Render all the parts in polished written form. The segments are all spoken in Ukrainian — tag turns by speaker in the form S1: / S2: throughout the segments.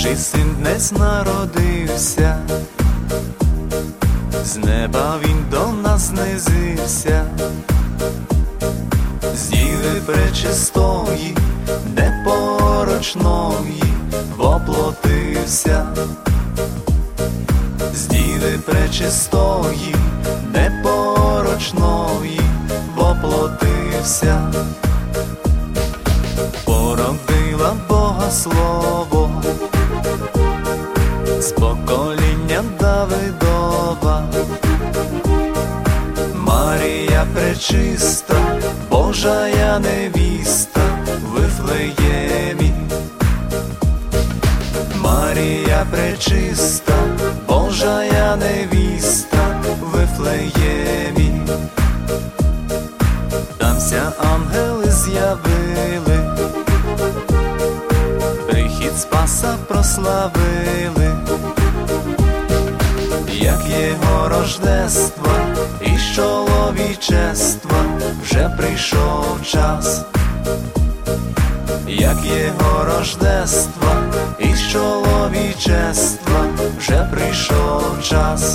S1: Божий син днес народився, з неба він до нас знизився, з діви пречистої, непорочної воплотився, з діви пречистої, непорочної воплотився. Породила Бога Слово з покоління Давидова. Марія пречиста, Божая невіста в Вифлеємі. Марія пречиста, Божая невіста в Вифлеємі. Тамся ангели з'явили, прихід Спаса прославили, як Його рождества із чоловічества вже прийшов час, як Його рождества із чоловічества вже прийшов час.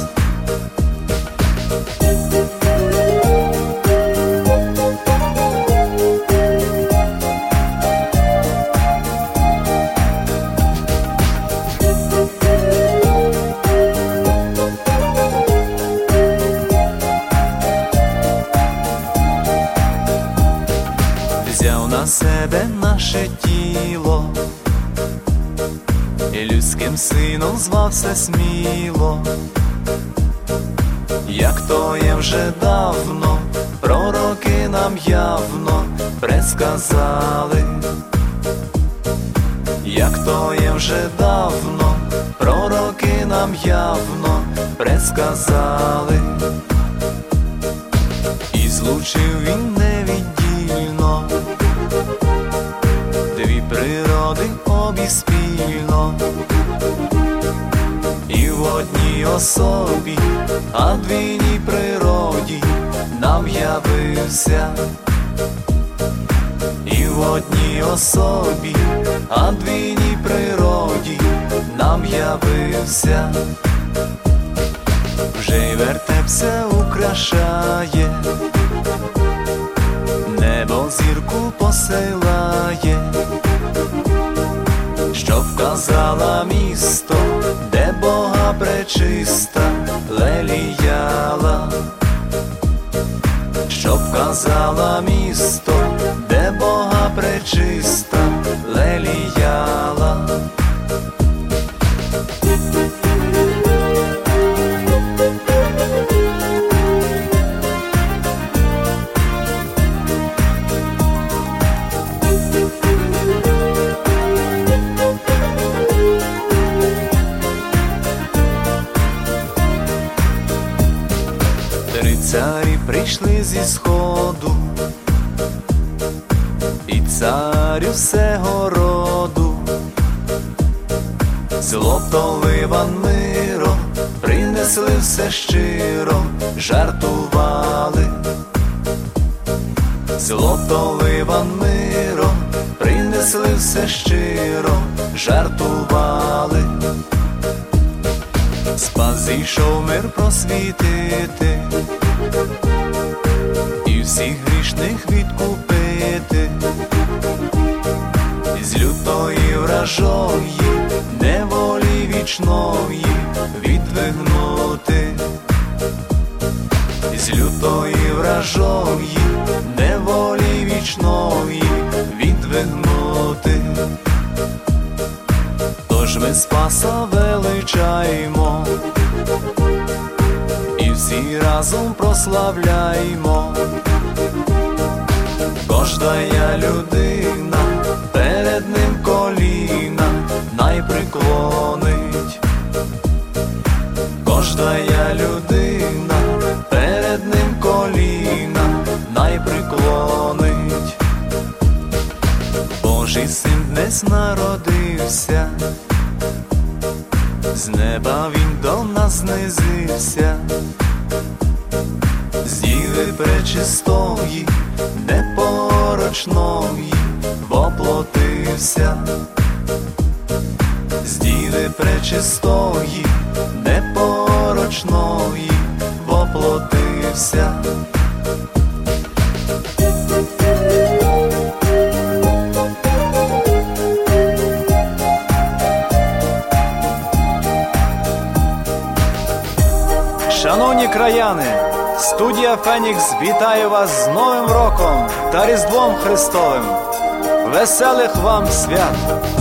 S1: Взяв на себе наше тіло, і людським сином звався сміло, як то є вже давно, пророки нам явно предсказали, як то є вже давно, пророки нам явно предсказали. І злучив він невіддільно дві природи обі спільно, і в одній особі, а двійній природі нам явився. І в одній особі, а двійній природі нам явився. Вже й вертепся украшає, небо зірку посилає, що вказала місто, де Бога пречиста леліяла, що вказала місто, де Бога пречиста леліяла. Три царі прийшли зі сходу, і царю всего роду. Злото, ливан, миро принесли все щиро, жартували. Злото, ливан, миро принесли все щиро, жартували. Спас зійшов мир просвітити, і всіх грішних відкупити, з лютої вражої неволі вічної відвигнути, з лютої вражої неволі вічної відвигнути. Тож ми Спаса величаємо, і всі разом прославляймо. Кождая людина перед ним коліна найприклонить. Кождая людина перед ним коліна найприклонить. Божий син днес народився, з неба він до нас знизився, з діви пречистої, непорочної воплотився, з Діви пречистої, непорочної, воплотився.
S2: Шановні краяни, студія Фенікс вітає вас з Новим роком та Різдвом Христовим! Веселих вам свят!